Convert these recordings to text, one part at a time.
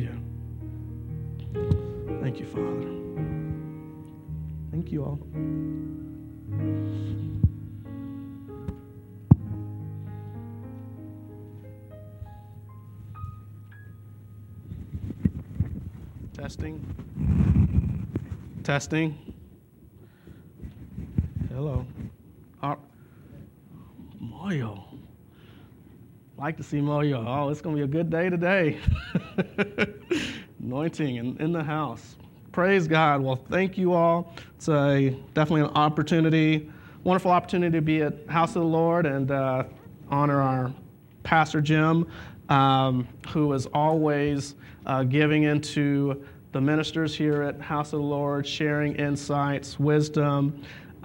Hallelujah. Thank you, Father. Thank you all. Testing. Hello. Moyo. Like to see Moyo. Oh, it's going to be a good day today. Anointing in the house. Praise God. Well, thank you all. It's definitely an opportunity, wonderful opportunity to be at House of the Lord and honor our Pastor Jim, who is always giving into the ministers here at House of the Lord, sharing insights, wisdom.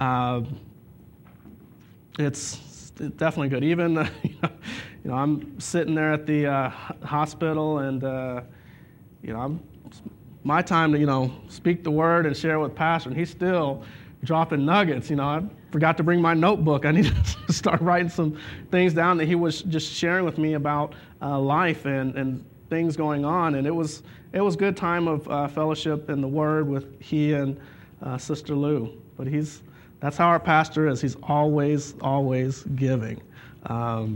It's definitely good. Even, I'm sitting there at the hospital and, my time to, speak the word and share with Pastor, and he's still dropping nuggets. I forgot to bring my notebook. I need to start writing some things down that he was just sharing with me about life and things going on. And it was good time of fellowship in the Word with he and Sister Lou. But that's how our pastor is. He's always giving. I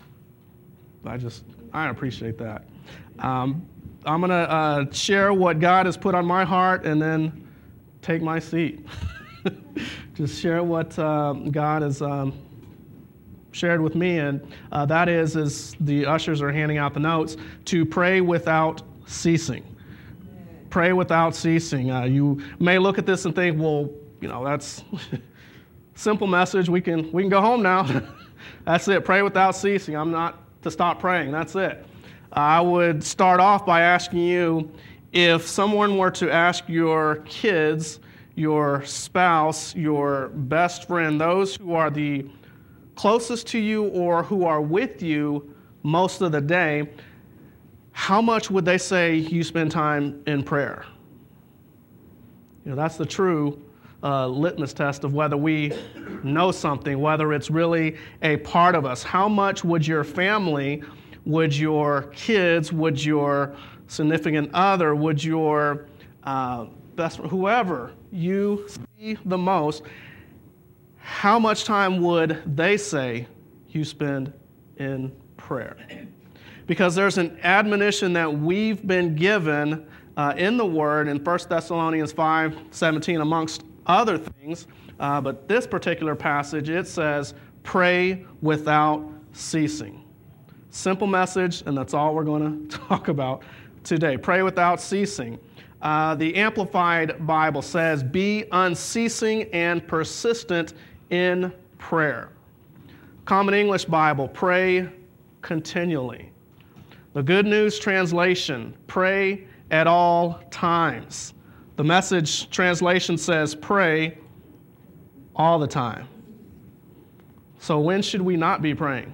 appreciate that. I'm going to share what God has put on my heart and then take my seat. Just share what God has shared with me, and that is, as the ushers are handing out the notes, to pray without ceasing. Pray without ceasing. You may look at this and think, well, that's simple message. We can go home now. That's it. Pray without ceasing. I'm not to stop praying. That's it. I would start off by asking you, if someone were to ask your kids, your spouse, your best friend, those who are the closest to you or who are with you most of the day, how much would they say you spend time in prayer? That's the true litmus test of whether we know something, whether it's really a part of us. How much would your family, would your kids, would your significant other, would your best friend, whoever you see the most, how much time would they say you spend in prayer? Because there's an admonition that we've been given in the Word in 1 Thessalonians 5:17, amongst other things. But this particular passage, it says, pray without ceasing. Simple message, and that's all we're going to talk about today. Pray without ceasing. The Amplified Bible says, be unceasing and persistent in prayer. Common English Bible, pray continually. The Good News Translation, pray at all times. The Message translation says, pray all the time. So when should we not be praying?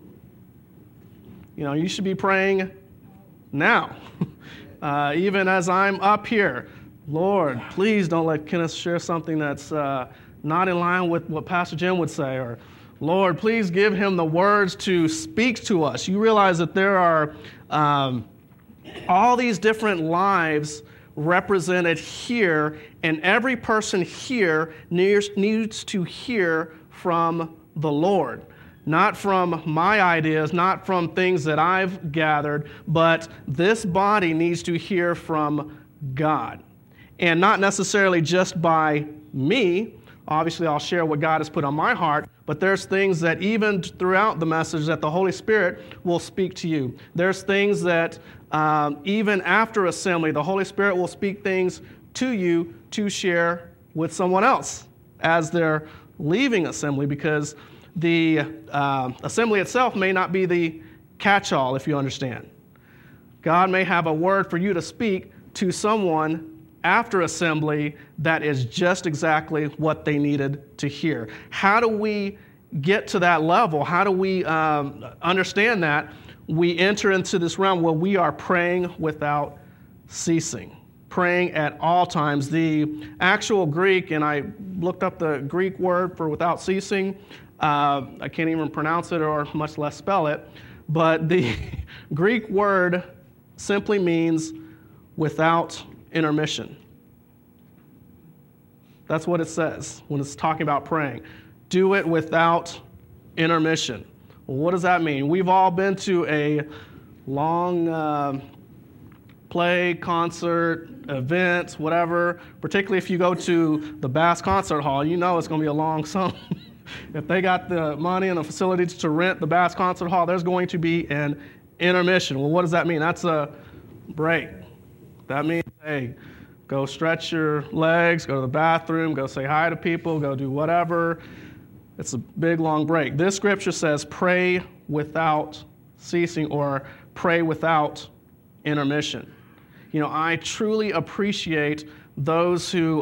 You should be praying now. Even as I'm up here, Lord, please don't let Kenneth share something that's not in line with what Pastor Jim would say, or Lord, please give him the words to speak to us. You realize that there are all these different lives represented here, and every person here needs to hear from the Lord. Not from my ideas, not from things that I've gathered, but this body needs to hear from God. And not necessarily just by me. Obviously, I'll share what God has put on my heart, but there's things that even throughout the message that the Holy Spirit will speak to you. There's things that even after assembly, the Holy Spirit will speak things to you to share with someone else as they're leaving assembly, because the assembly itself may not be the catch-all, if you understand. God may have a word for you to speak to someone after assembly that is just exactly what they needed to hear. How do we get to that level? How do we understand that? We enter into this realm where we are praying without ceasing, praying at all times. The actual Greek, and I looked up the Greek word for without ceasing, I can't even pronounce it or much less spell it, but the Greek word simply means without intermission. That's what it says when it's talking about praying. Do it without intermission. Well, what does that mean? We've all been to a long play, concert, event, whatever. Particularly if you go to the Bass Concert Hall, you know it's going to be a long song. If they got the money and the facilities to rent the Bass Concert Hall, there's going to be an intermission. Well, what does that mean? That's a break. That means, hey, go stretch your legs, go to the bathroom, go say hi to people, go do whatever. It's a big, long break. This scripture says pray without ceasing or pray without intermission. You know, I truly appreciate those who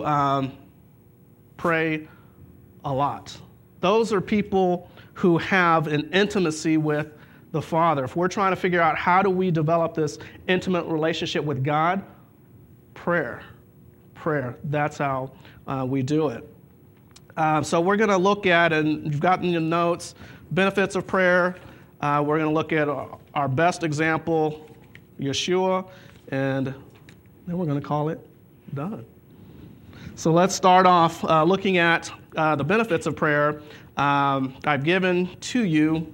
pray a lot. Those are people who have an intimacy with the Father. If we're trying to figure out how do we develop this intimate relationship with God, prayer. That's how we do it. So we're going to look at, and you've gotten your notes, benefits of prayer. We're going to look at our best example, Yeshua, and then we're going to call it done. So let's start off looking at the benefits of prayer. I've given to you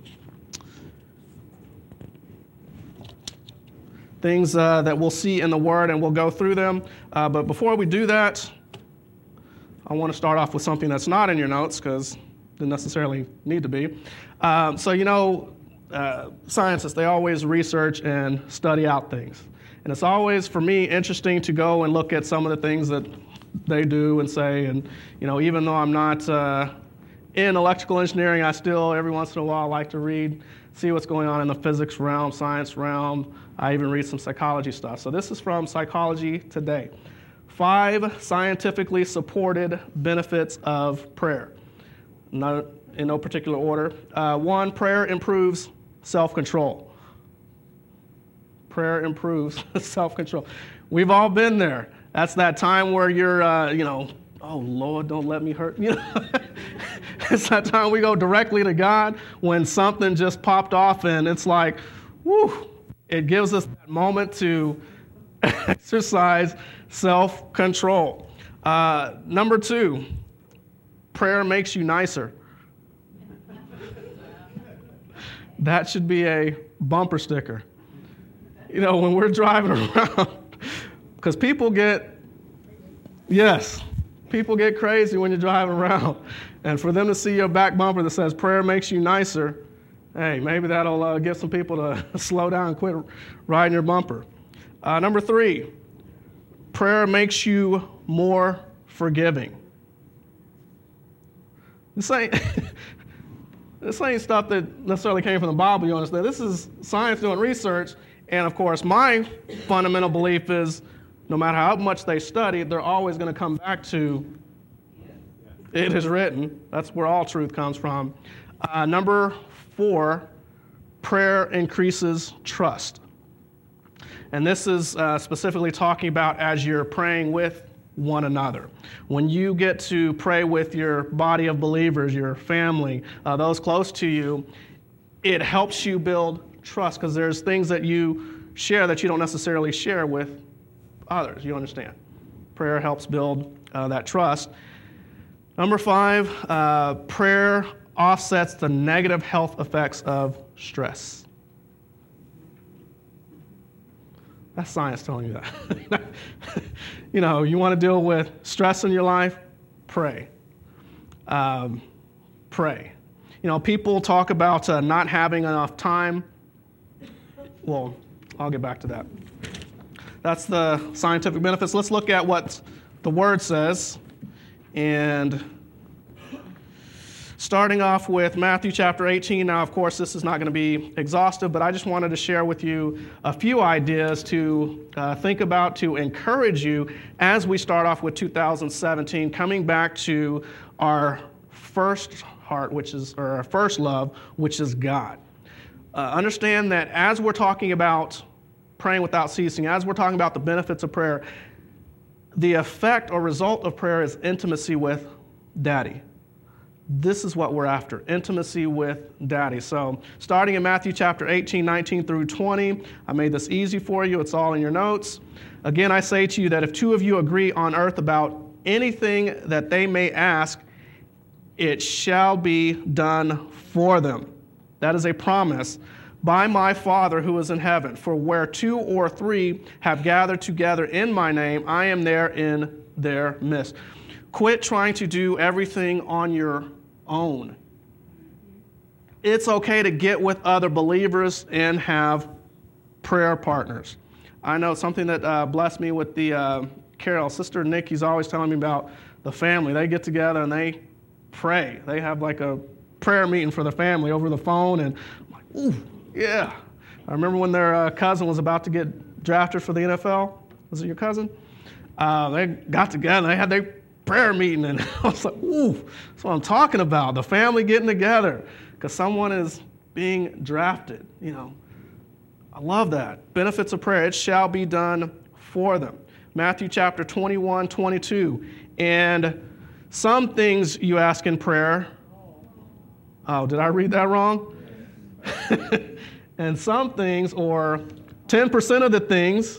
things that we'll see in the Word, and we'll go through them. But before we do that, I want to start off with something that's not in your notes, because it didn't necessarily need to be. Scientists, they always research and study out things. And it's always, for me, interesting to go and look at some of the things that they do and say. And, even though I'm not in electrical engineering, I still, every once in a while, like to read, see what's going on in the physics realm, science realm. I even read some psychology stuff. So this is from Psychology Today. 5 scientifically supported benefits of prayer. Not in no particular order. 1, prayer improves self-control. Prayer improves self-control. We've all been there. That's that time where you're, oh, Lord, don't let me hurt. It's that time we go directly to God when something just popped off, and it's like, whew, it gives us that moment to exercise self-control. Number 2, prayer makes you nicer. That should be a bumper sticker. When we're driving around, because people get crazy when you're driving around. And for them to see your back bumper that says prayer makes you nicer, hey, maybe that'll get some people to slow down and quit riding your bumper. Number 3, prayer makes you more forgiving. This ain't stuff that necessarily came from the Bible, you understand. This is science doing research. And of course, my fundamental belief is no matter how much they study, they're always going to come back to it is written. That's where all truth comes from. Number 4, prayer increases trust. And this is specifically talking about as you're praying with one another. When you get to pray with your body of believers, your family, those close to you, it helps you build trust because there's things that you share that you don't necessarily share with others. You understand? Prayer helps build that trust. Number 5, prayer offsets the negative health effects of stress. That's science telling you that. You want to deal with stress in your life? Pray. Pray. People talk about not having enough time. Well, I'll get back to that. That's the scientific benefits. Let's look at what the Word says. And starting off with Matthew chapter 18. Now, of course, this is not going to be exhaustive, but I just wanted to share with you a few ideas to think about, to encourage you as we start off with 2017, coming back to our first heart, or our first love, which is God. Understand that as we're talking about praying without ceasing, as we're talking about the benefits of prayer, the effect or result of prayer is intimacy with Daddy. This is what we're after, intimacy with Daddy. So starting in Matthew chapter 18, 19 through 20, I made this easy for you. It's all in your notes. Again, I say to you that if two of you agree on earth about anything that they may ask, it shall be done for them. That is a promise by my Father who is in heaven. For where 2 or 3 have gathered together in my name, I am there in their midst. Quit trying to do everything on your own. It's okay to get with other believers and have prayer partners. I know something that blessed me with the Carol, Sister Nikki's always telling me about the family. They get together and they pray. They have like a prayer meeting for the family over the phone, and I'm like, ooh, yeah. I remember when their cousin was about to get drafted for the NFL. Was it your cousin? They got together. They had their prayer meeting, and I was like, ooh, that's what I'm talking about. The family getting together because someone is being drafted. You know, I love that. Benefits of prayer. It shall be done for them. Matthew chapter 21, 22. And some things you ask in prayer. Oh, did I read that wrong? And some things, or 10% of the things,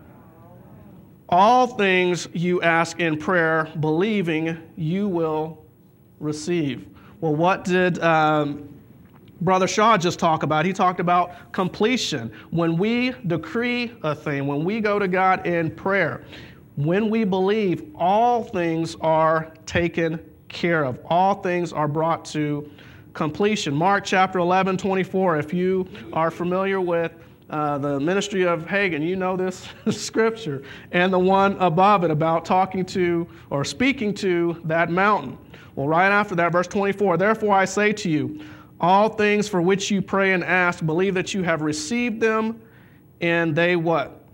all things you ask in prayer, believing you will receive. Well, what did Brother Shaw just talk about? He talked about completion. When we decree a thing, when we go to God in prayer, when we believe, all things are taken care of. All things are brought to completion. Mark chapter 11, 24. If you are familiar with the ministry of Hagin, you know this scripture, and the one above it about talking to or speaking to that mountain. Well, right after that, verse 24, therefore I say to you, all things for which you pray and ask, believe that you have received them, and they what?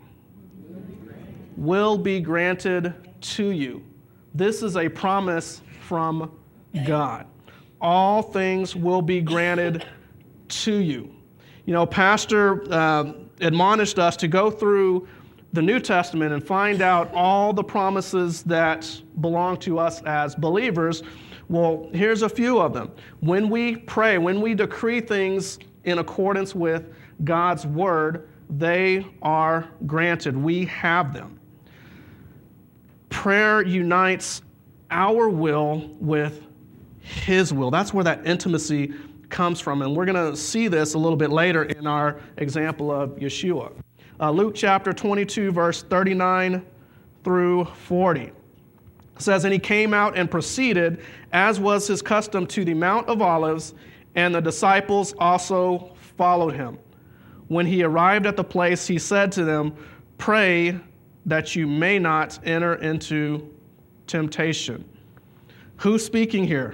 Will be granted to you. This is a promise from God. All things will be granted to you. You know, Pastor admonished us to go through the New Testament and find out all the promises that belong to us as believers. Well, here's a few of them. When we pray, when we decree things in accordance with God's word, they are granted. We have them. Prayer unites our will with His will. That's where that intimacy comes from. And we're going to see this a little bit later in our example of Yeshua. Luke chapter 22, verse 39 through 40. Says, and he came out and proceeded, as was his custom, to the Mount of Olives, and the disciples also followed him. When he arrived at the place, he said to them, pray that you may not enter into temptation. Who's speaking here?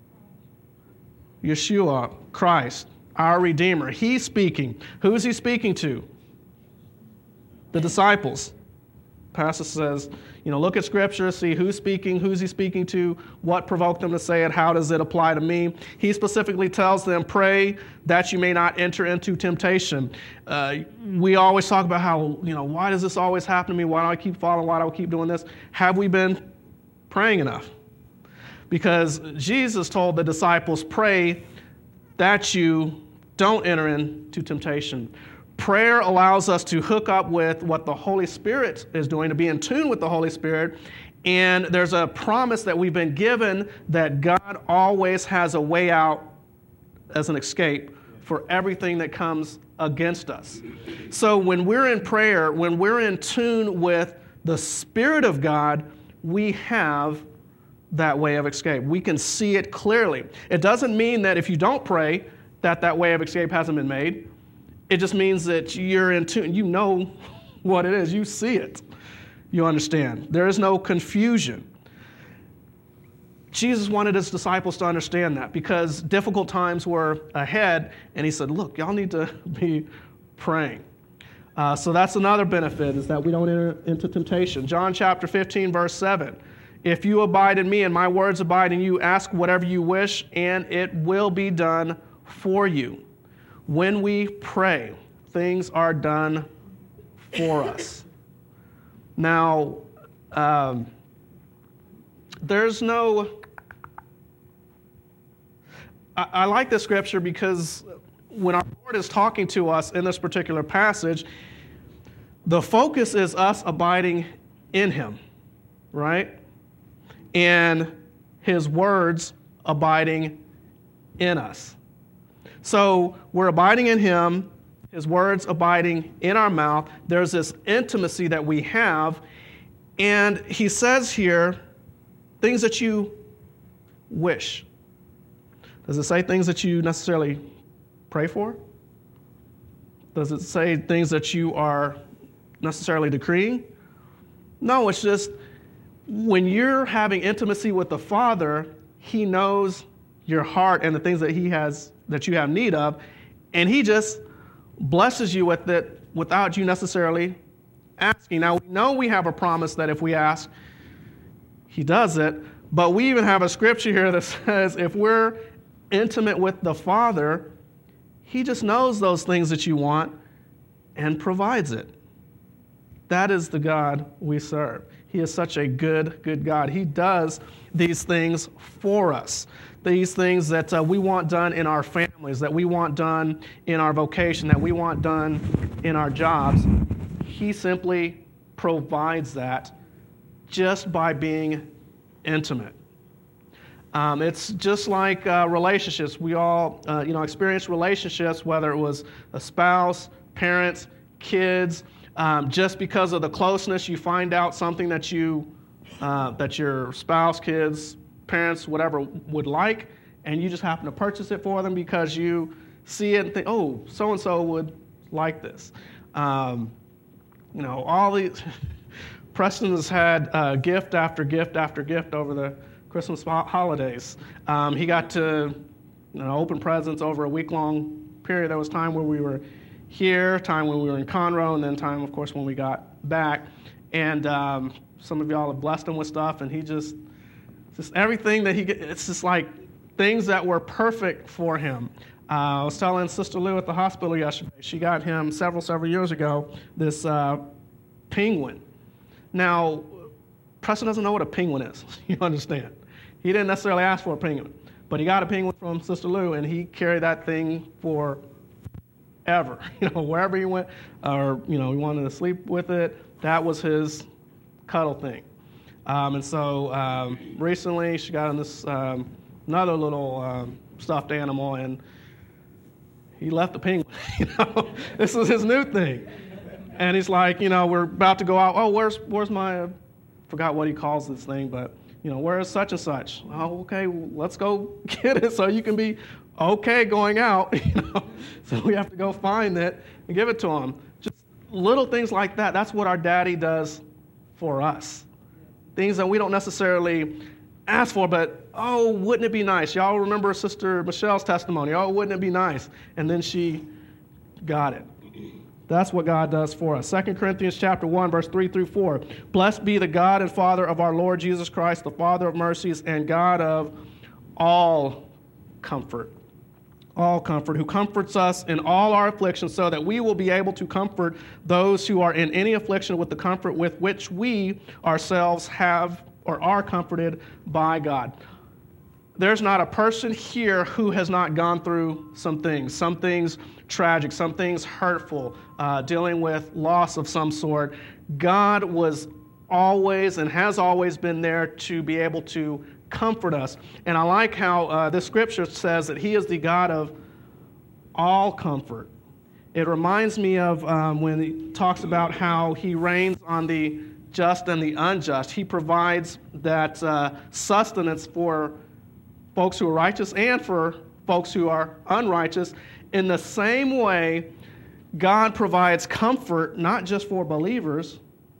Yeshua, Christ, our Redeemer. He's speaking. Who is he speaking to? The disciples. Pastor says, you know, look at Scripture, see who's speaking, who's he speaking to, what provoked them to say it, how does it apply to me. He specifically tells them, pray that you may not enter into temptation. We always talk about how, you know, why does this always happen to me? Why do I keep falling? Why do I keep doing this? Have we been praying enough? Because Jesus told the disciples, pray that you don't enter into temptation. Prayer allows us to hook up with what the Holy Spirit is doing, to be in tune with the Holy Spirit. And there's a promise that we've been given that God always has a way out as an escape for everything that comes against us. So when we're in prayer, when we're in tune with the Spirit of God, we have that way of escape. We can see it clearly. It doesn't mean that if you don't pray, that way of escape hasn't been made. It just means that you're in tune. You know what it is. You see it. You understand. There is no confusion. Jesus wanted his disciples to understand that because difficult times were ahead, and he said, look, y'all need to be praying. So that's another benefit, is that we don't enter into temptation. John chapter 15, verse 7. If you abide in me and my words abide in you, ask whatever you wish, and it will be done for you. When we pray, things are done for us. Now, there's no I like this scripture because when our Lord is talking to us in this particular passage, the focus is us abiding in him, right? And his words abiding in us. So we're abiding in him, his words abiding in our mouth. There's this intimacy that we have. And he says here, things that you wish. Does it say things that you necessarily pray for? Does it say things that you are necessarily decreeing? No, it's just when you're having intimacy with the Father, he knows your heart and the things that he has, that you have need of, and he just blesses you with it without you necessarily asking. Now, we know we have a promise that if we ask, he does it, but we even have a scripture here that says if we're intimate with the Father, he just knows those things that you want and provides it. That is the God we serve. He is such a good, good God. He does these things for us. These things that we want done in our families, that we want done in our vocation, that we want done in our jobs. He simply provides that just by being intimate. It's just like relationships. We all, experience relationships, whether it was a spouse, parents, kids. Just because of the closeness, you find out something that that your spouse, kids, parents, whatever would like, and you just happen to purchase it for them because you see it and think, oh, so-and-so would like this. All these, Preston has had gift after gift after gift over the Christmas holidays. He got to open presents over a week-long period. There was time where we were here, time when we were in Conroe, and then time, of course, when we got back. And some of y'all have blessed him with stuff, and he just everything that he gets, it's just like things that were perfect for him. I was telling Sister Lou at the hospital yesterday, she got him several years ago, this penguin. Now, Preston doesn't know what a penguin is, you understand. He didn't necessarily ask for a penguin, but he got a penguin from Sister Lou, and he carried that thing for ever, wherever he went, or, he wanted to sleep with it, that was his cuddle thing. And so recently she got him this another little stuffed animal, and he left the penguin. This is his new thing. And he's like, we're about to go out. Oh, where's my, forgot what he calls this thing, but, where's such and such? Oh, okay, let's go get it so you can be okay going out. So we have to go find it and give it to him. Just little things like that. That's what our daddy does for us. Things that we don't necessarily ask for, but, oh, wouldn't it be nice? Y'all remember Sister Michelle's testimony? Oh, wouldn't it be nice? And then she got it. That's what God does for us. 2 Corinthians chapter 1, verse 3 through 4. Blessed be the God and Father of our Lord Jesus Christ, the Father of mercies and God of all comfort. All comfort, who comforts us in all our afflictions, so that we will be able to comfort those who are in any affliction with the comfort with which we ourselves have or are comforted by God. There's not a person here who has not gone through some things tragic, some things hurtful, dealing with loss of some sort. God was always and has always been there to be able to comfort us. And I like how this scripture says that he is the God of all comfort. It reminds me of when he talks about how he reigns on the just and the unjust. He provides that sustenance for folks who are righteous and for folks who are unrighteous. In the same way, God provides comfort not just for believers,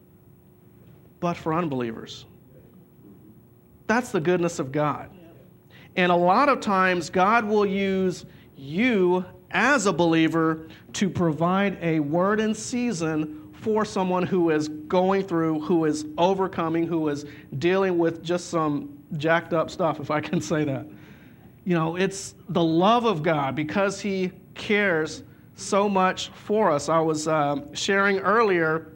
but for unbelievers. That's the goodness of God. And a lot of times, God will use you as a believer to provide a word in season for someone who is going through, who is overcoming, who is dealing with just some jacked up stuff, if I can say that. It's the love of God because he cares so much for us. I was sharing earlier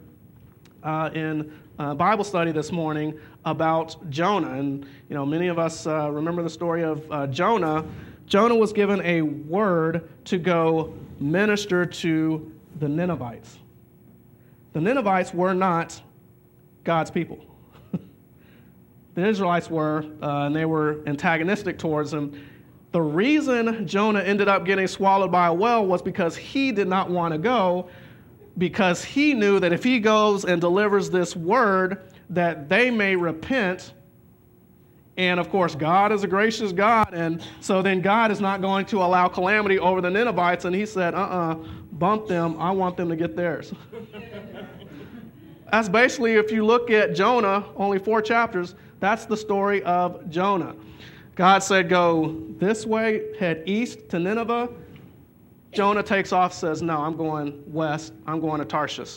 in Bible study this morning about Jonah. And, many of us remember the story of Jonah. Jonah was given a word to go minister to the Ninevites. The Ninevites were not God's people. The Israelites were, and they were antagonistic towards him. The reason Jonah ended up getting swallowed by a whale was because he did not want to go, because he knew that if he goes and delivers this word, that they may repent. And of course, God is a gracious God, and so then God is not going to allow calamity over the Ninevites, and he said, bump them, I want them to get theirs. That's basically, if you look at Jonah, only 4 chapters, that's the story of Jonah. God said, go this way, head east to Nineveh. Jonah takes off, says, no, I'm going west, I'm going to Tarshish.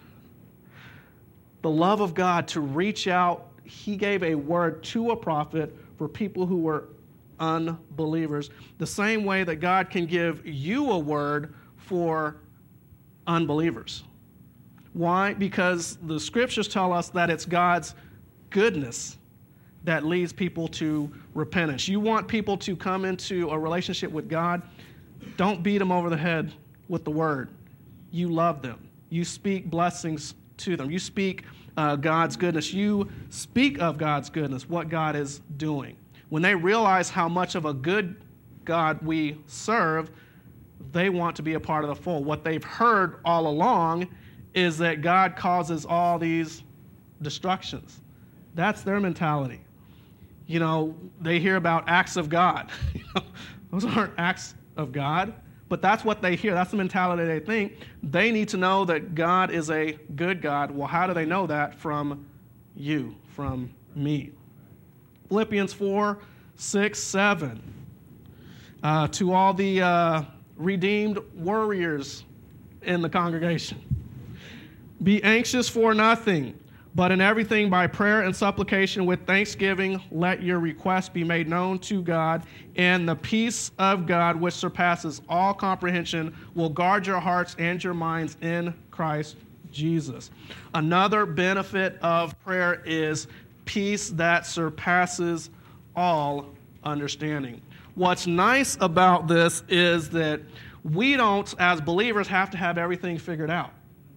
The love of God to reach out, he gave a word to a prophet for people who were unbelievers, the same way that God can give you a word for unbelievers. Why? Because the scriptures tell us that it's God's goodness that leads people to repentance. You want people to come into a relationship with God, don't beat them over the head with the word. You love them. You speak blessings to them. You speak God's goodness. You speak of God's goodness, what God is doing. When they realize how much of a good God we serve, they want to be a part of the fold. What they've heard all along is that God causes all these destructions. That's their mentality. You know, they hear about acts of God. Those aren't acts of God, but that's what they hear. That's the mentality they think. They need to know that God is a good God. Well, how do they know that? From you, from me. Philippians 4, 6, 7. To all the redeemed warriors in the congregation. Be anxious for nothing, but in everything by prayer and supplication with thanksgiving, let your requests be made known to God, and the peace of God, which surpasses all comprehension, will guard your hearts and your minds in Christ Jesus. Another benefit of prayer is peace that surpasses all understanding. What's nice about this is that we don't, as believers, have to have everything figured out.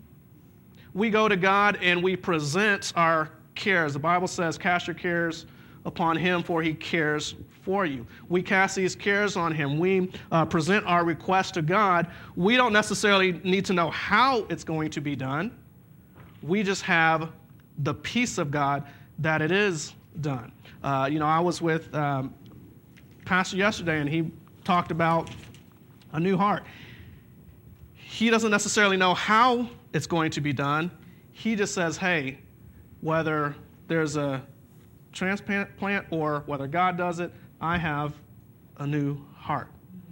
We go to God and we present our cares. The Bible says, cast your cares upon him, for he cares for you. We cast these cares on him. We present our request to God. We don't necessarily need to know how it's going to be done. We just have the peace of God that it is done. I was with Pastor yesterday, and he talked about a new heart. He doesn't necessarily know how it's going to be done. He just says, hey, whether there's a transplant or whether God does it, I have a new heart.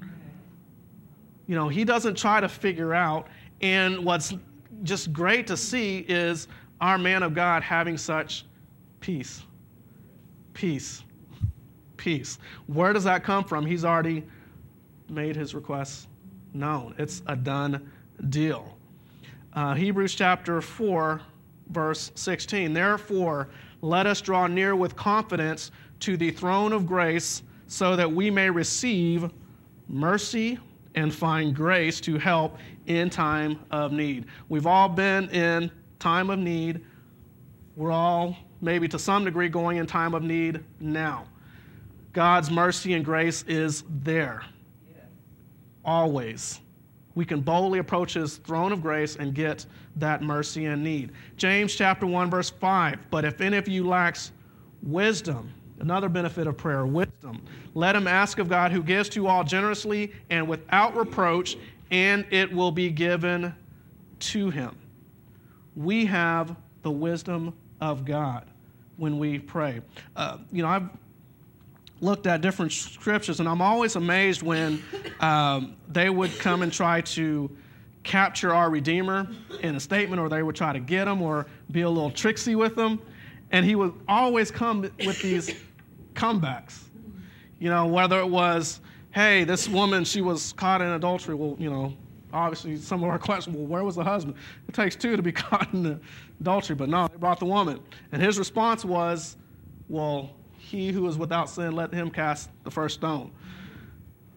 He doesn't try to figure out, and what's just great to see is our man of God having such peace. Peace. Peace. Where does that come from? He's already made his requests known. It's a done deal. Hebrews chapter 4, verse 16. Therefore, let us draw near with confidence to the throne of grace so that we may receive mercy and find grace to help in time of need. We've all been in time of need. We're all, maybe to some degree, going in time of need now. God's mercy and grace is there. Always. We can boldly approach his throne of grace and get that mercy and need. James chapter 1, verse 5. But if any of you lacks wisdom, another benefit of prayer, wisdom, let him ask of God, who gives to all generously and without reproach, and it will be given to him. We have the wisdom of God when we pray. I've looked at different scriptures, and I'm always amazed when they would come and try to capture our Redeemer in a statement, or they would try to get him or be a little tricksy with him, and he would always come with these comebacks. Whether it was, hey, this woman, she was caught in adultery. Well, obviously some of our questions, well, where was the husband? It takes two to be caught in adultery, but no, they brought the woman. And his response was, well, he who is without sin, let him cast the first stone.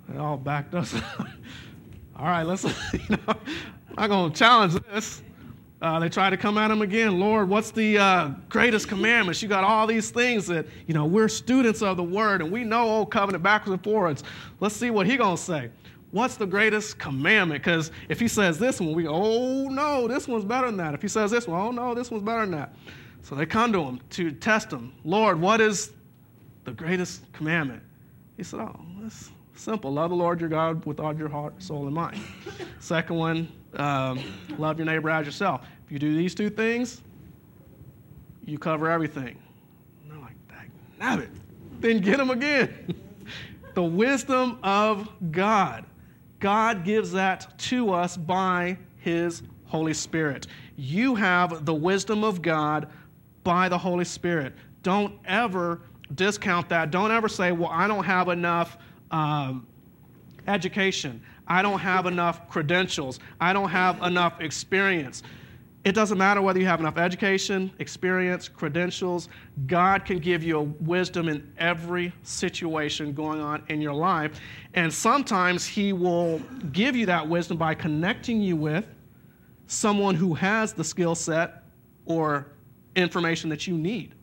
They all backed us. All right, let's, I'm not going to challenge this. They tried to come at him again. Lord, what's the greatest commandments? You got all these things that, we're students of the word, and we know Old Covenant backwards and forwards. Let's see what he's going to say. What's the greatest commandment? Because if he says this one, we go, oh, no, this one's better than that. If he says this one, oh, no, this one's better than that. So they come to him to test him. Lord, what is the greatest commandment? He said, oh, it's simple. Love the Lord your God with all your heart, soul, and mind. Second one, love your neighbor as yourself. If you do these two things, you cover everything. And they're like, damn it. Then get him again. The wisdom of God. God gives that to us by his Holy Spirit. You have the wisdom of God by the Holy Spirit. Don't ever discount that. Don't ever say, well, I don't have enough education. I don't have enough credentials. I don't have enough experience. It doesn't matter whether you have enough education, experience, credentials. God can give you a wisdom in every situation going on in your life. And sometimes he will give you that wisdom by connecting you with someone who has the skill set or information that you need,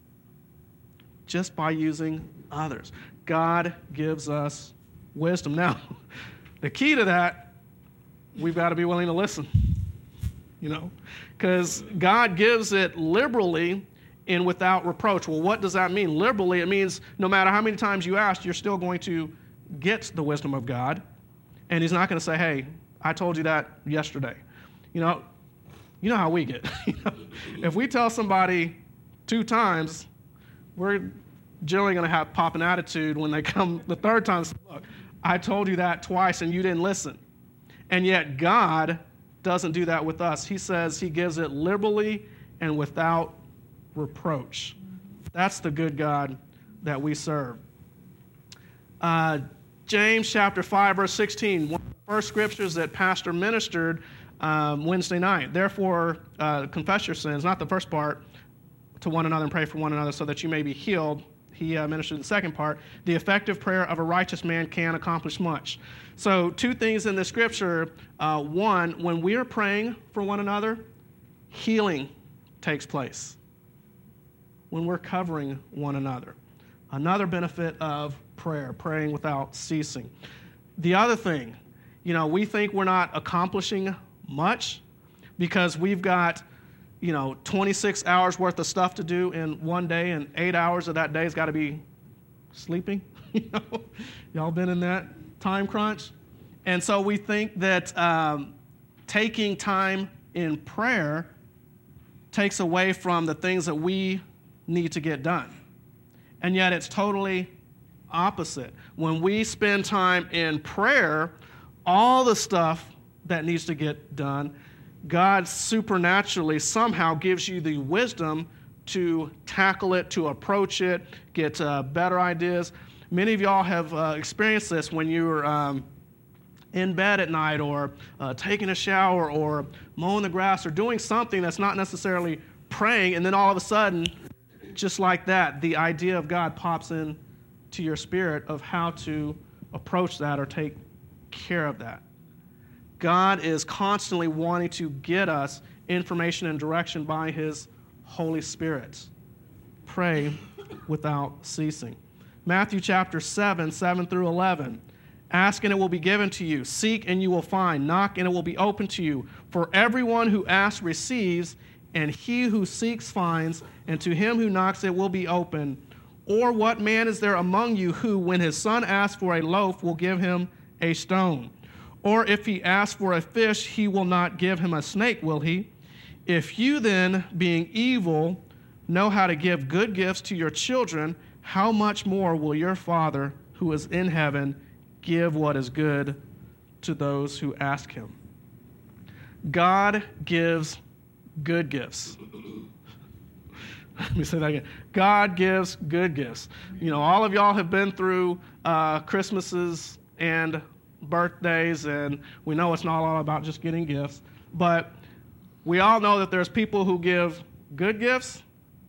just by using others. God gives us wisdom. Now, the key to that, we've got to be willing to listen. Because God gives it liberally and without reproach. Well, what does that mean? Liberally, it means no matter how many times you ask, you're still going to get the wisdom of God. And he's not going to say, hey, I told you that yesterday. You know how we get. If we tell somebody 2 times, we're generally going to pop an attitude when they come the 3rd time. Look, I told you that twice and you didn't listen. And yet God doesn't do that with us. He says he gives it liberally and without reproach. That's the good God that we serve. James chapter 5, verse 16, one of the first scriptures that Pastor ministered Wednesday night. Therefore, confess your sins, not the first part, to one another and pray for one another so that you may be healed. He ministered the second part. The effective prayer of a righteous man can accomplish much. So 2 things in the scripture. One, when we are praying for one another, healing takes place. When we're covering one another. Another benefit of prayer, praying without ceasing. The other thing, we think we're not accomplishing much because we've got 26 hours worth of stuff to do in one day, and 8 hours of that day has got to be sleeping. Y'all been in that time crunch? And so we think that taking time in prayer takes away from the things that we need to get done. And yet it's totally opposite. When we spend time in prayer, all the stuff that needs to get done, God supernaturally somehow gives you the wisdom to tackle it, to approach it, get better ideas. Many of y'all have experienced this when you're in bed at night or taking a shower or mowing the grass or doing something that's not necessarily praying, and then all of a sudden, just like that, the idea of God pops in to your spirit of how to approach that or take care of that. God is constantly wanting to get us information and direction by his Holy Spirit. Pray without ceasing. Matthew chapter 7, 7 through 11. Ask and it will be given to you. Seek and you will find. Knock and it will be opened to you. For everyone who asks receives, and he who seeks finds, and to him who knocks it will be open. Or what man is there among you who, when his son asks for a loaf, will give him a stone? Or if he asks for a fish, he will not give him a snake, will he? If you then, being evil, know how to give good gifts to your children, how much more will your Father who is in heaven give what is good to those who ask him? God gives good gifts. Let me say that again. God gives good gifts. All of y'all have been through Christmases and birthdays, and we know it's not all about just getting gifts, but we all know that there's people who give good gifts,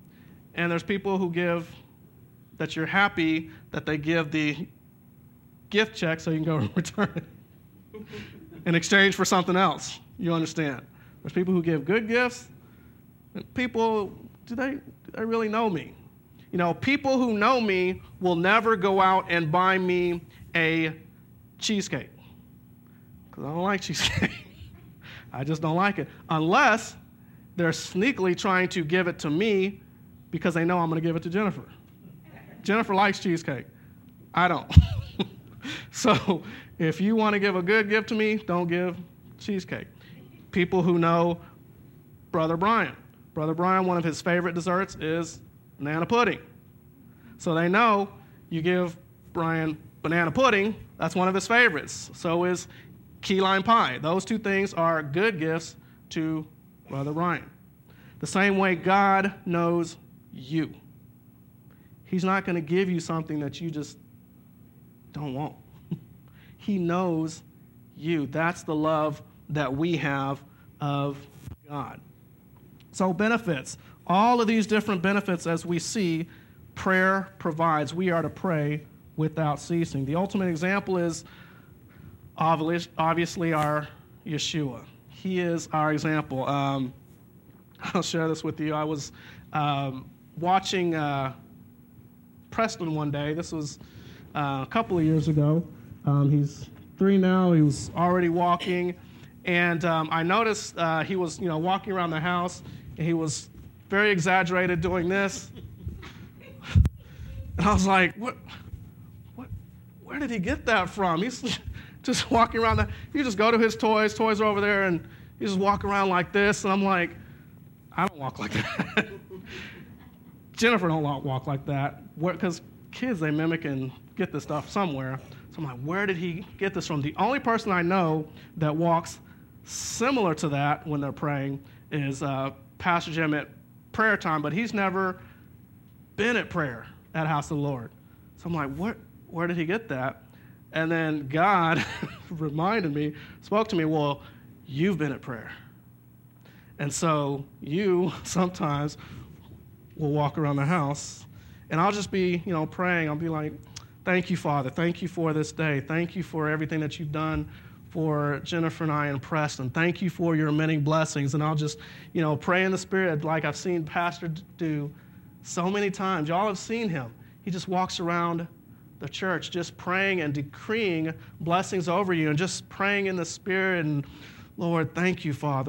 and there's people who give that you're happy that they give the gift check so you can go return it in exchange for something else. You understand? There's people who give good gifts, and people, do they really know me? You know, people who know me will never go out and buy me a cheesecake because I don't like cheesecake. I just don't like it unless they're sneakily trying to give it to me because they know I'm going to give it to Jennifer. Jennifer likes cheesecake. I don't. So if you want to give a good gift to me, don't give cheesecake. People who know Brother Brian. Brother Brian, one of his favorite desserts is banana pudding. So they know you give Brian banana pudding, that's one of his favorites. So is key lime pie. Those two things are good gifts to Brother Brian. The same way God knows you. He's not going to give you something that you just don't want. He knows you. That's the love that we have of God. So benefits. All of these different benefits, as we see, prayer provides. We are to pray without ceasing. The ultimate example is obviously our Yeshua. He is our example. I'll share this with you. I was watching Preston one day. This was a couple of years ago. He's 3 now. He was already walking. And I noticed he was, walking around the house, and he was very exaggerated doing this. And I was like, where did he get that from? He's just walking around. You just go to his toys. Toys are over there, and he just walk around like this. And I'm like, I don't walk like that. Jennifer don't walk like that. Because kids, they mimic and get this stuff somewhere. So I'm like, where did he get this from? The only person I know that walks similar to that when they're praying is Pastor Jim at prayer time, but he's never been at prayer at House of the Lord. So I'm like, where did he get that? And then God reminded me, spoke to me, well, you've been at prayer. And so you sometimes will walk around the house, and I'll just be, praying. I'll be like, thank you, Father. Thank you for this day. Thank you for everything that you've done for Jennifer and I and Preston. Thank you for your many blessings. And I'll just, pray in the Spirit like I've seen Pastor do so many times. Y'all have seen him. He just walks around the church just praying and decreeing blessings over you and just praying in the Spirit. And Lord, thank you, Father.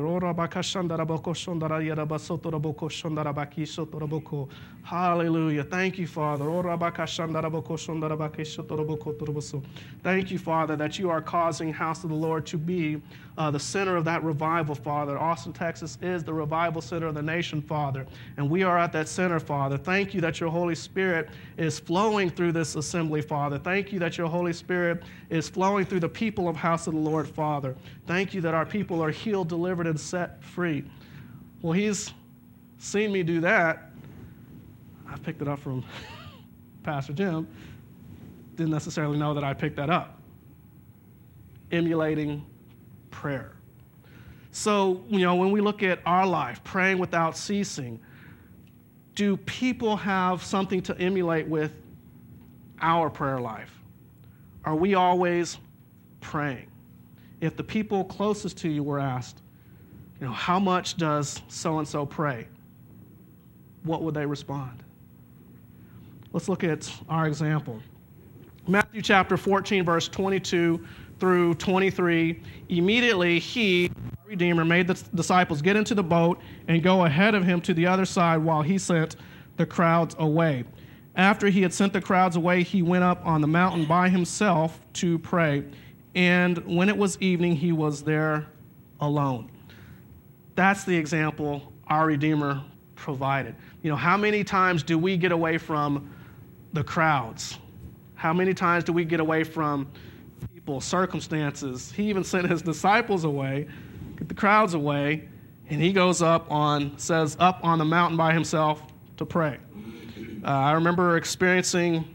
Hallelujah. Thank you, Father. Thank you, Father, that you are causing House of the Lord to be the center of that revival, Father. Austin, Texas is the revival center of the nation, Father, and we are at that center, Father. Thank you that your Holy Spirit is flowing through this assembly, Father. Thank you that your Holy Spirit is flowing through the people of House of the Lord, Father. Thank you that our people are healed, delivered, and set free. Well, he's seen me do that. I picked it up from Pastor Jim. Didn't necessarily know that I picked that up. Emulating prayer. So, when we look at our life, praying without ceasing, do people have something to emulate with our prayer life? Are we always praying? If the people closest to you were asked, how much does so-and-so pray? What would they respond? Let's look at our example. Matthew chapter 14, verse 22 through 23. Immediately he, our Redeemer, made the disciples get into the boat and go ahead of him to the other side while he sent the crowds away. After he had sent the crowds away, he went up on the mountain by himself to pray. And when it was evening, he was there alone. That's the example our Redeemer provided. How many times do we get away from the crowds? How many times do we get away from people, circumstances? He even sent his disciples away, get the crowds away, and he goes up on the mountain by himself to pray. I remember experiencing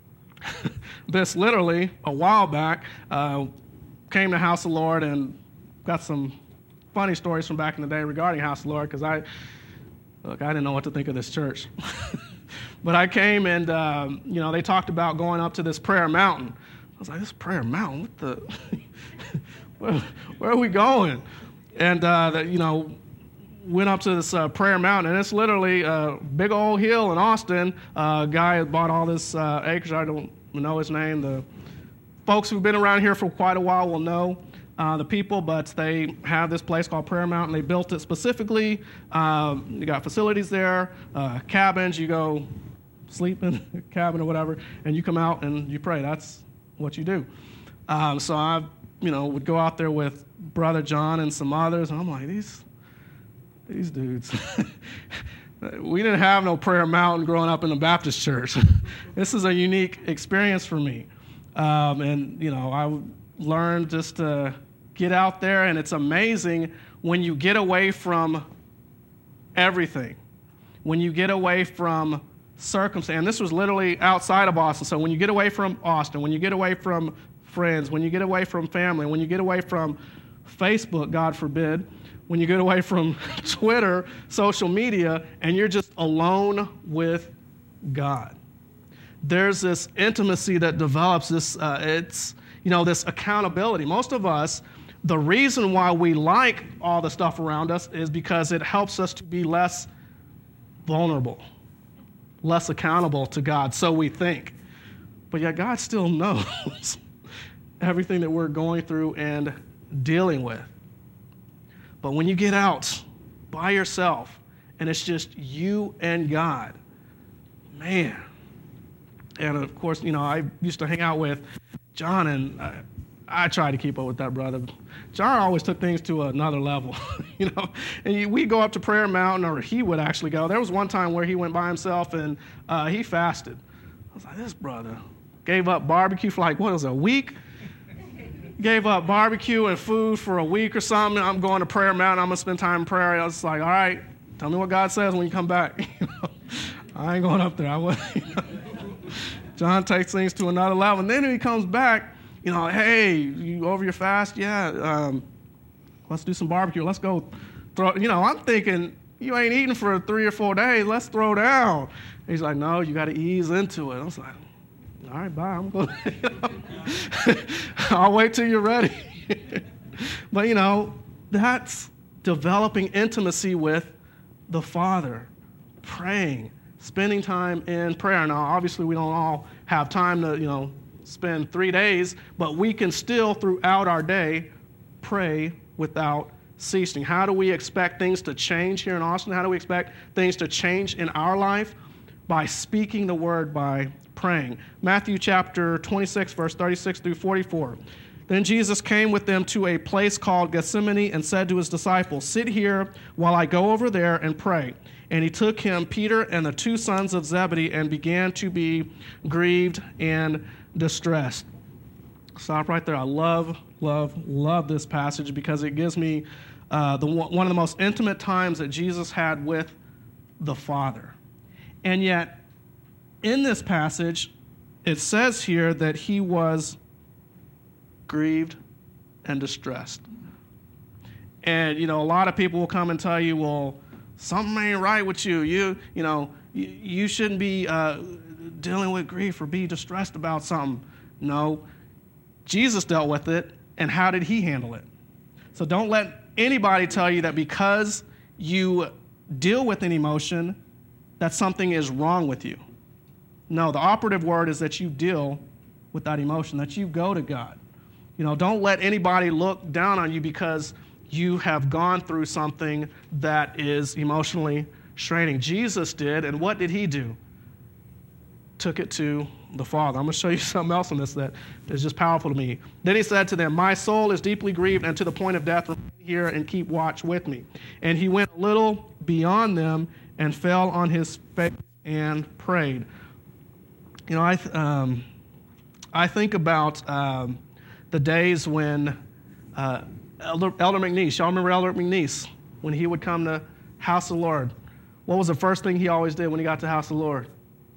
this literally a while back. Came to House of the Lord and got some funny stories from back in the day regarding House of the Lord because I didn't know what to think of this church. But I came and, they talked about going up to this prayer mountain. I was like, this Prayer Mountain, what the, where are we going? And, went up to this Prayer Mountain, and it's literally a big old hill in Austin. A guy had bought all this acreage. I don't know his name. The folks who've been around here for quite a while will know the people, but they have this place called Prayer Mountain. They built it specifically. You got facilities there, cabins. You go sleep in a cabin or whatever, and you come out and you pray. That's what you do. So I, would go out there with Brother John and some others, and I'm like, these dudes. We didn't have no Prayer Mountain growing up in the Baptist church. This is a unique experience for me. I learned just to get out there, and it's amazing when you get away from everything, when you get away from circumstance. And this was literally outside of Austin. So when you get away from Austin, when you get away from friends, when you get away from family, when you get away from Facebook, God forbid, when you get away from Twitter, social media, and you're just alone with God. There's this intimacy that develops, this accountability. Most of us, the reason why we like all the stuff around us is because it helps us to be less vulnerable, less accountable to God, so we think. But yet God still knows everything that we're going through and dealing with. But when you get out by yourself and it's just you and God, man. And of course, I used to hang out with John, and I tried to keep up with that brother. John always took things to another level, And we'd go up to Prayer Mountain, or he would actually go. There was one time where he went by himself and he fasted. I was like, this brother gave up barbecue for a week? Gave up barbecue and food for a week or something. I'm going to Prayer Mountain. I'm going to spend time in prayer. I was like, all right, tell me what God says when you come back. I ain't going up there. John takes things to another level. And then when he comes back, hey, you over your fast? Yeah. Let's do some barbecue. Let's go throw. I'm thinking, you ain't eating for 3 or 4 days. Let's throw down. And he's like, no, you got to ease into it. I was like, all right, bye. I'm going. I'll wait till you're ready. But that's developing intimacy with the Father, praying, spending time in prayer. Now, obviously, we don't all have time to spend 3 days, but we can still, throughout our day, pray without ceasing. How do we expect things to change here in Austin? How do we expect things to change in our life? By speaking the word, by praying. Matthew chapter 26, verse 36 through 44. Then Jesus came with them to a place called Gethsemane and said to his disciples, sit here while I go over there and pray. And he took him, Peter, and the 2 sons of Zebedee, and began to be grieved and distressed. Stop right there. I love this passage because it gives me one of the most intimate times that Jesus had with the Father. And yet, in this passage, it says here that he was grieved and distressed. And, a lot of people will come and tell you, well, something ain't right with you. You shouldn't be dealing with grief or be distressed about something. No, Jesus dealt with it, and how did he handle it? So don't let anybody tell you that because you deal with an emotion, that something is wrong with you. No, the operative word is that you deal with that emotion, that you go to God. Don't let anybody look down on you because you have gone through something that is emotionally straining. Jesus did, and what did he do? Took it to the Father. I'm going to show you something else on this that is just powerful to me. Then he said to them, my soul is deeply grieved and to the point of death. Remain here and keep watch with me. And he went a little beyond them and fell on his face and prayed. I think about the days when Elder McNeese, y'all remember Elder McNeese, when he would come to House of the Lord. What was the first thing he always did when he got to House of the Lord?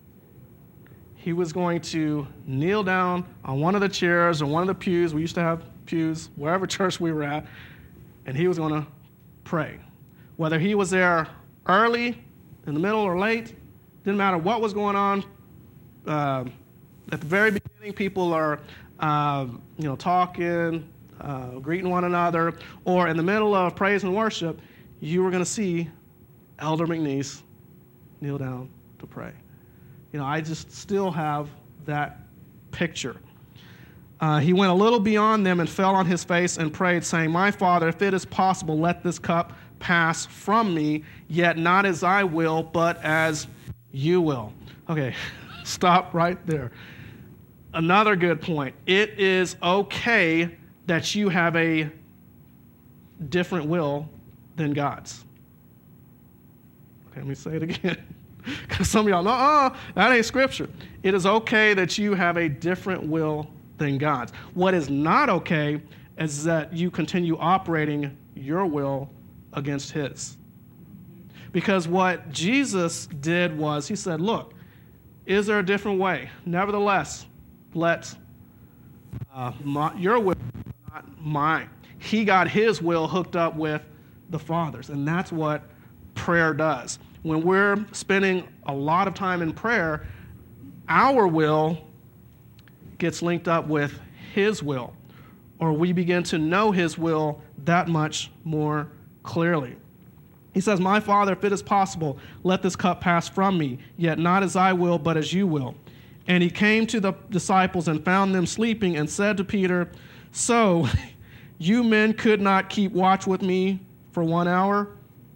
He was going to kneel down on one of the chairs or one of the pews. We used to have pews wherever church we were at, and he was going to pray. Whether he was there early, in the middle, or late, didn't matter what was going on. At the very beginning, people are talking, greeting one another, or in the middle of praise and worship, you were going to see Elder McNeese kneel down to pray. I just still have that picture. He went a little beyond them and fell on his face and prayed, saying, "My Father, if it is possible, let this cup pass from me, yet not as I will, but as you will." Okay, stop right there. Another good point. It is okay that you have a different will than God's. Okay, let me say it again. Because some of y'all know, that ain't scripture. It is okay that you have a different will than God's. What is not okay is that you continue operating your will against his. Because what Jesus did was, he said, look, is there a different way? Nevertheless, let your will, not mine. He got his will hooked up with the Father's, and that's what prayer does. When we're spending a lot of time in prayer, our will gets linked up with his will, or we begin to know his will that much more clearly. He says, "My Father, if it is possible, let this cup pass from me, yet not as I will, but as you will." And he came to the disciples and found them sleeping and said to Peter, "So you men could not keep watch with me for 1 hour?"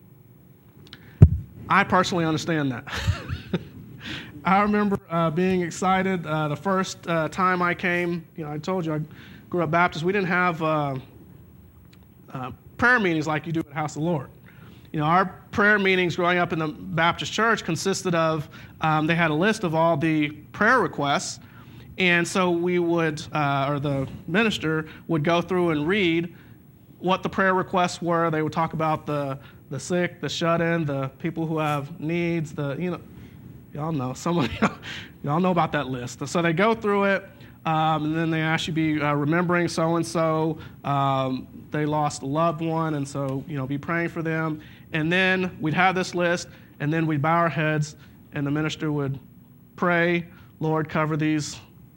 I personally understand that. I remember being excited the first time I came. I told you I grew up Baptist. We didn't have prayer meetings like you do at House of the Lord. Our prayer meetings growing up in the Baptist church consisted of, they had a list of all the prayer requests, and so we would, or the minister would go through and read what the prayer requests were. They would talk about the sick, the shut-in, the people who have needs, y'all know, some of y'all know about that list. So they go through it, and then they ask you to be remembering so-and-so, they lost a loved one, and so, be praying for them. And then we'd have this list, and then we'd bow our heads, and the minister would pray, "Lord, cover these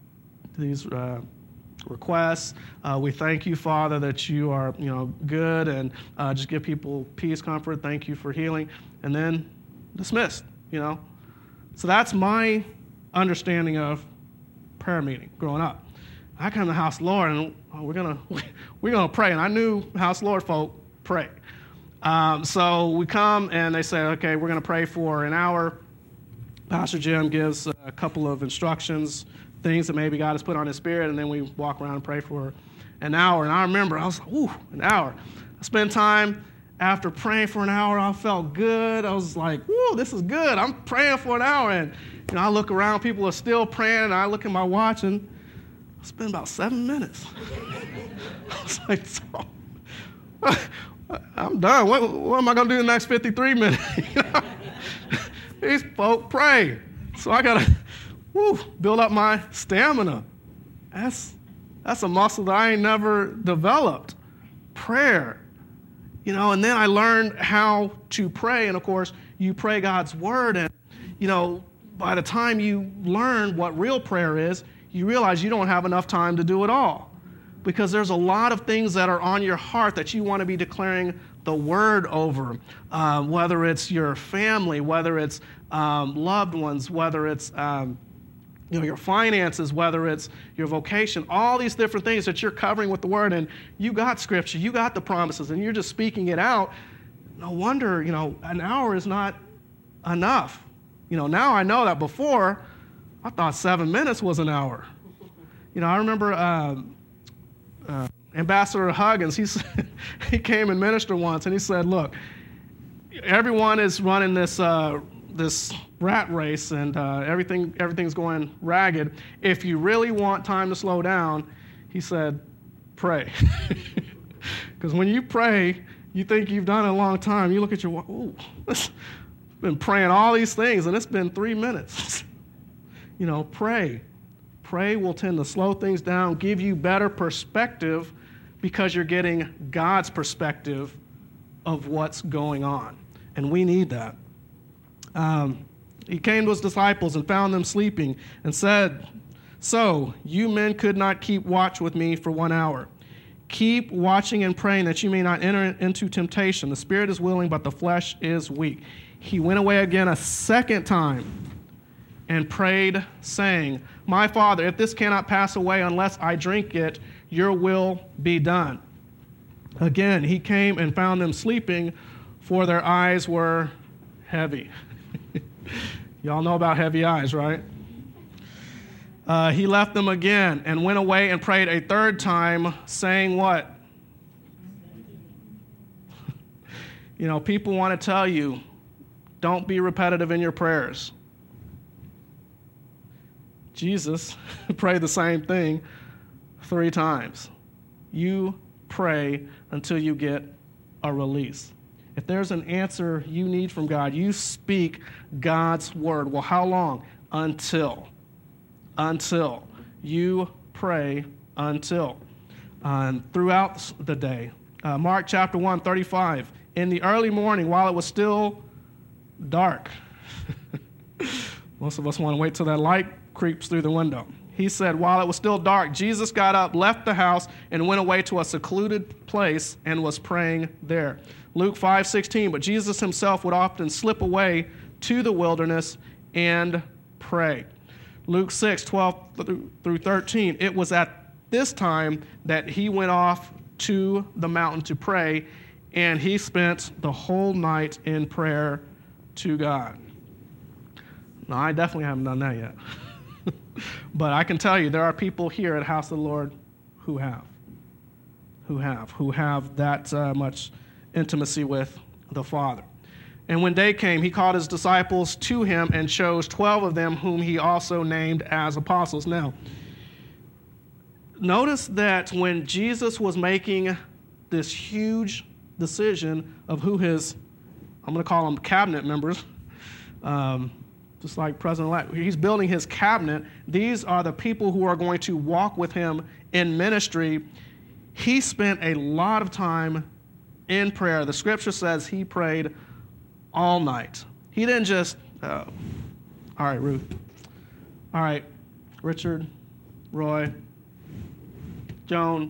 requests. We thank you, Father, that you are, good, and just give people peace, comfort. Thank you for healing," and then dismissed. So that's my understanding of prayer meeting growing up. I come to House Lord, and we're gonna pray, and I knew House Lord folk pray. So we come, and they say, "Okay, we're gonna pray for an hour." Pastor Jim gives a couple of instructions, things that maybe God has put on his spirit, and then we walk around and pray for an hour. And I remember, I was like, "Ooh, an hour." I spent time after praying for an hour. I felt good. I was like, "Woo, this is good. I'm praying for an hour." And I look around, people are still praying, and I look at my watch, and I spent about 7 minutes. I was like, I'm done. What am I going to do in the next 53 minutes? These folk pray. So I got to build up my stamina. That's a muscle that I ain't never developed. Prayer. And then I learned how to pray. And, of course, you pray God's word. And, by the time you learn what real prayer is, you realize you don't have enough time to do it all. Because there's a lot of things that are on your heart that you want to be declaring the word over, whether it's your family, whether it's loved ones, whether it's your finances, whether it's your vocation, all these different things that you're covering with the word, and you got scripture, you got the promises, and you're just speaking it out. No wonder, an hour is not enough. Now I know that. Before, I thought 7 minutes was an hour. I remember Ambassador Huggins, he came and ministered once, and he said, "Look, everyone is running this rat race, and everything's going ragged. If you really want time to slow down," he said, "pray." Because when you pray, you think you've done it a long time. You look at your watch, I've been praying all these things, and it's been 3 minutes. Pray. Pray will tend to slow things down, give you better perspective, because you're getting God's perspective of what's going on. And we need that. He came to his disciples and found them sleeping and said, So you men could not keep watch with me for 1 hour. Keep watching and praying that you may not enter into temptation. The spirit is willing, but the flesh is weak. He went away again a second time and prayed, saying, My Father, if this cannot pass away unless I drink it, your will be done. Again, he came and found them sleeping, for their eyes were heavy. Y'all know about heavy eyes, right? He left them again and went away and prayed a third time, saying what? You know, people want to tell you, don't be repetitive in your prayers. Jesus prayed the same thing 3 times. You pray until you get a release. If there's an answer you need from God, you speak God's word. Well, how long? Until. You pray until. Throughout the day. Mark chapter 1, 35. In the early morning, while it was still dark. Most of us want to wait till that light creeps through the window. He said, while it was still dark, Jesus got up, left the house, and went away to a secluded place and was praying there. Luke 5:16, but Jesus himself would often slip away to the wilderness and pray. Luke 6:12 through 13, it was at this time that he went off to the mountain to pray, and he spent the whole night in prayer to God. Now, I definitely haven't done that yet. But I can tell you there are people here at House of the Lord who have that much intimacy with the Father. And when day came, he called his disciples to him and chose 12 of them, whom he also named as apostles. Now, notice that when Jesus was making this huge decision of who his, I'm going to call them cabinet members, just like President-elect, he's building his cabinet. These are the people who are going to walk with him in ministry. He spent a lot of time in prayer. The scripture says he prayed all night. He didn't just, all right, Ruth. All right, Richard, Roy, Joan.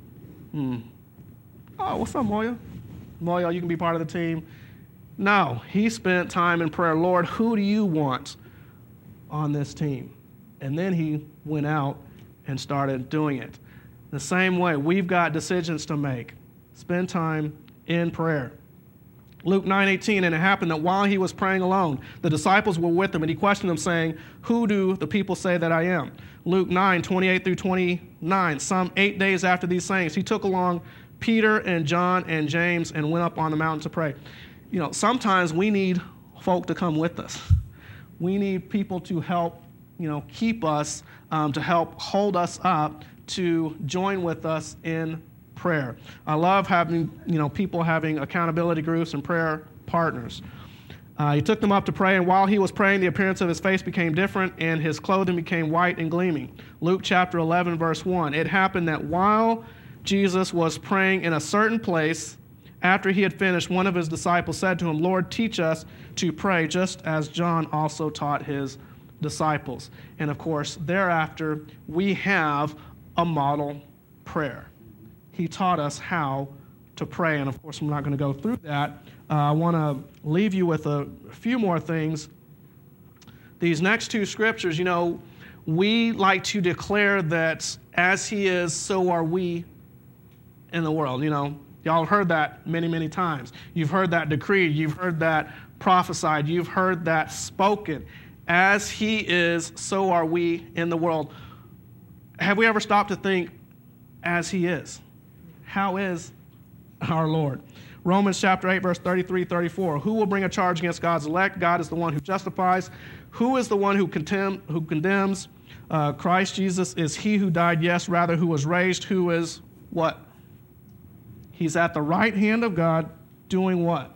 Oh, what's up, Moya? Moya, you can be part of the team. No, he spent time in prayer. Lord, who do you want on this team? And then he went out and started doing it. The same way, we've got decisions to make. Spend time in prayer. Luke 9:18, and it happened that while he was praying alone, the disciples were with him, and he questioned them, saying, who do the people say that I am? Luke 9:28 through 29, some 8 days after these sayings, he took along Peter and John and James and went up on the mountain to pray. You know, sometimes we need folk to come with us. We need people to help, keep us, to help hold us up, to join with us in prayer. I love having, people having accountability groups and prayer partners. He took them up to pray, and while he was praying, the appearance of his face became different, and his clothing became white and gleaming. Luke chapter 11, verse 1. It happened that while Jesus was praying in a certain place, after he had finished, one of his disciples said to him, Lord, teach us to pray, just as John also taught his disciples. And of course, thereafter, we have a model prayer. He taught us how to pray, and of course, I'm not going to go through that. I want to leave you with a few more things. These next 2 scriptures, we like to declare that as he is, so are we in the world. Y'all have heard that many, many times. You've heard that decreed. You've heard that prophesied. You've heard that spoken. As he is, so are we in the world. Have we ever stopped to think, as he is? How is our Lord? Romans chapter 8, verse 33, 34. Who will bring a charge against God's elect? God is the one who justifies. Who is the one who condemns? Christ Jesus is he who died, yes, rather who was raised, who is what? He's at the right hand of God doing what?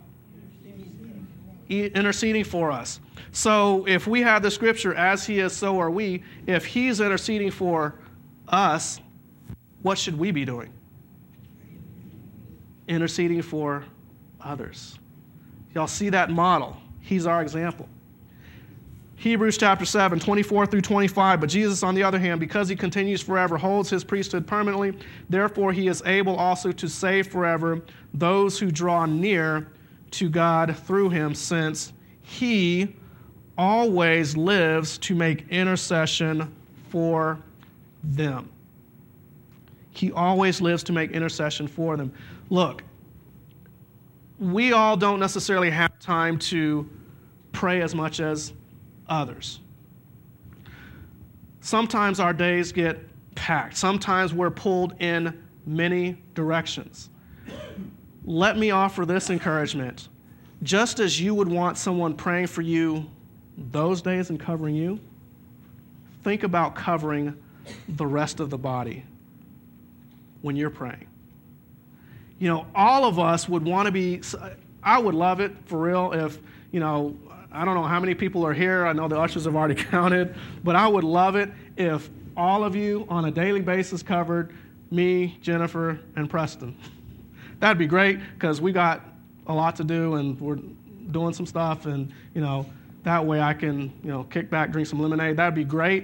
Interceding for us. So if we have the scripture, as he is, so are we. If he's interceding for us, what should we be doing? Interceding for others. Y'all see that model? He's our example. Hebrews chapter 7, 24 through 25. But Jesus, on the other hand, because he continues forever, holds his priesthood permanently. Therefore, he is able also to save forever those who draw near to God through him, since he always lives to make intercession for them. He always lives to make intercession for them. Look, we all don't necessarily have time to pray as much as others. Sometimes our days get packed. Sometimes we're pulled in many directions. Let me offer this encouragement. Just as you would want someone praying for you those days and covering you, think about covering the rest of the body when you're praying. You know, all of us would want to be, I would love it for real if, you know, I don't know how many people are here. I know the ushers have already counted, but I would love it if all of you on a daily basis covered me, Jennifer, and Preston. That'd be great because we got a lot to do and we're doing some stuff, and, you know, that way I can, you know, kick back, drink some lemonade. That'd be great.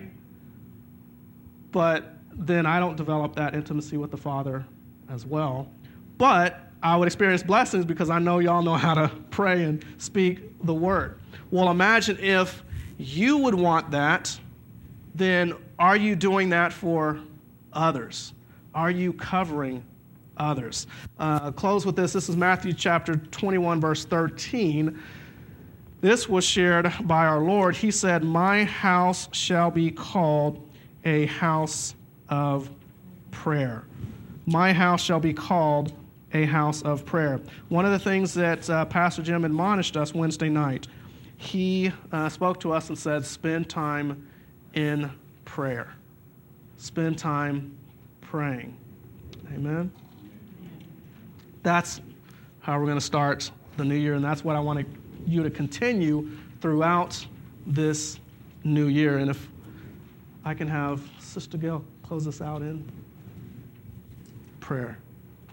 But then I don't develop that intimacy with the Father as well. But I would experience blessings because I know y'all know how to pray and speak the word. Well, imagine if you would want that, then are you doing that for others? Are you covering others? Close with this. This is Matthew chapter 21, verse 13. This was shared by our Lord. He said, "My house shall be called a house of prayer." My house shall be called a house of prayer. One of the things that Pastor Jim admonished us Wednesday night, he spoke to us and said, spend time in prayer. Spend time praying. Amen? That's how we're going to start the new year, and that's what I want you to continue throughout this new year. And if I can have Sister Gail close us out in prayer.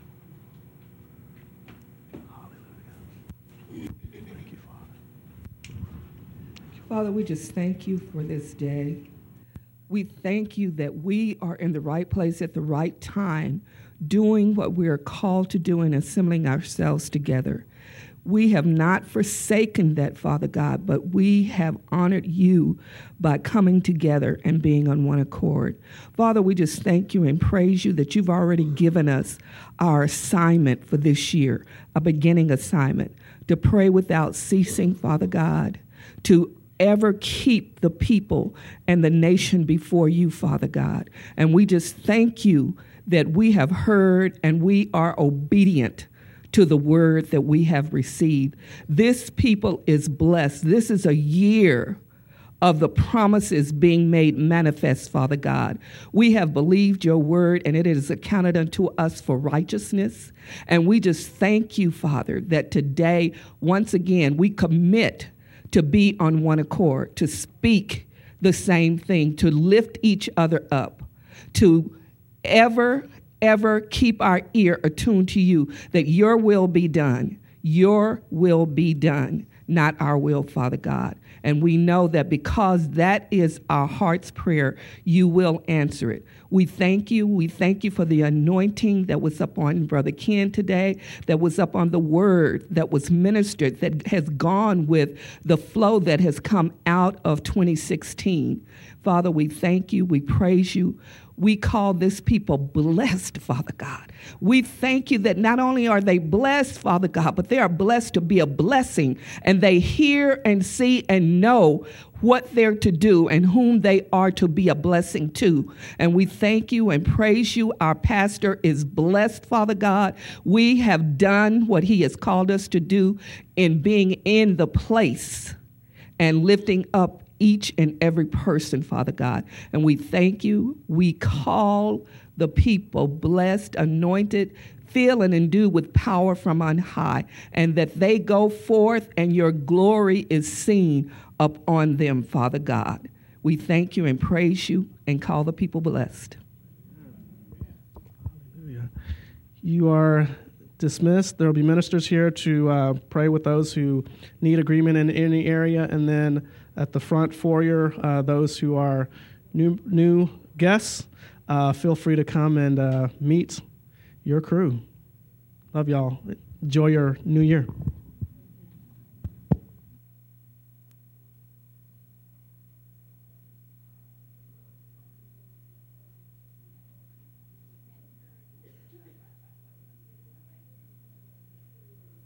Father, we just thank you for this day. We thank you that we are in the right place at the right time, doing what we are called to do and assembling ourselves together. We have not forsaken that, Father God, but we have honored you by coming together and being on one accord. Father, we just thank you and praise you that you've already given us our assignment for this year, a beginning assignment, to pray without ceasing, Father God, to ever keep the people and the nation before you, Father God. And we just thank you that we have heard and we are obedient to the word that we have received. This people is blessed. This is a year of the promises being made manifest, Father God. We have believed your word, and it is accounted unto us for righteousness. And we just thank you, Father, that today, once again, we commit to be on one accord, to speak the same thing, to lift each other up, to ever keep our ear attuned to you, that your will be done, not our will, Father God. And we know that because that is our heart's prayer, you will answer it. We thank you. We thank you for the anointing that was up on Brother Ken today, that was up on the word that was ministered, that has gone with the flow that has come out of 2016. Father, we thank you. We praise you. We call this people blessed, Father God. We thank you that not only are they blessed, Father God, but they are blessed to be a blessing, and they hear and see and know what they're to do and whom they are to be a blessing to. And we thank you and praise you. Our pastor is blessed, Father God. We have done what he has called us to do in being in the place and lifting up each and every person, Father God. And we thank you. We call the people blessed, anointed, filled and endued with power from on high, and that they go forth and your glory is seen upon them, Father God. We thank you and praise you and call the people blessed. Hallelujah. You are dismissed. There will be ministers here to pray with those who need agreement in any area, and then at the front foyer. Those who are new guests, feel free to come and meet your crew. Love y'all. Enjoy your new year.